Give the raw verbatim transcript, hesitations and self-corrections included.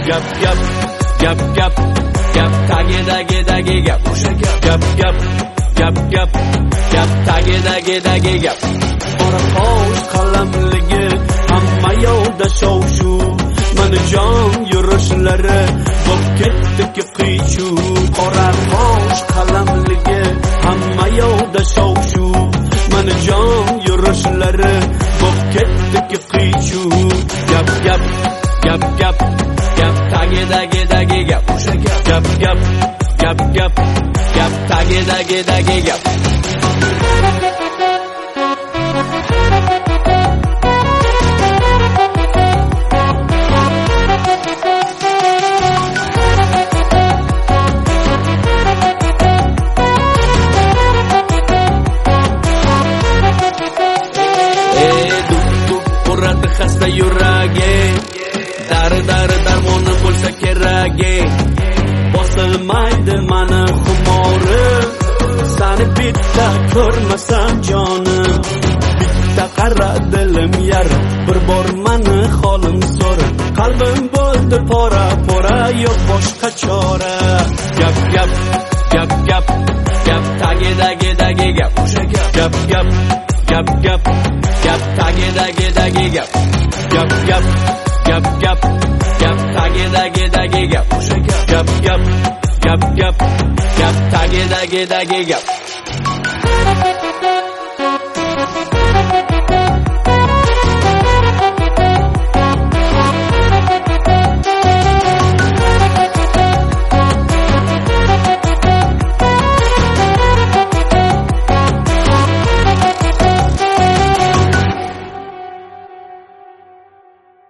gap gap gap gap gap tagidagi dagi gap o'sha gap gap gap gap gap gap tagidagi dagi gap qora qosh qalamligi hamma yo'lda shov-shuv mana jon yurishlari bo'lib ketdi qiyshuv qora qosh qalamligi hamma yo'lda shov-shuv mana jon yurishlari bo'lib ketdi qiyshuv gap gap gap gap gap tagidagi dagi gap o'sha gap gap gap gap gap gap tagidagi dagi gap xasta yuragi dar dar darmonim bo'lsa keragi bosilmaydi mani xumorim sani bitta ko'rmasam jonim bitta qara dilim yarim bir bor mani holim so'ra qalbim bo'ldi pora pora yo'q boshqa chora gap gap gap gap gap tagidagi dagi gap o'sha gap gap gap gap gap gap tagidagi dagi gap gap gap gap gap gap tagidagi dagi gap o'sha gap gap gap gap gap gap tagidagi dagi gap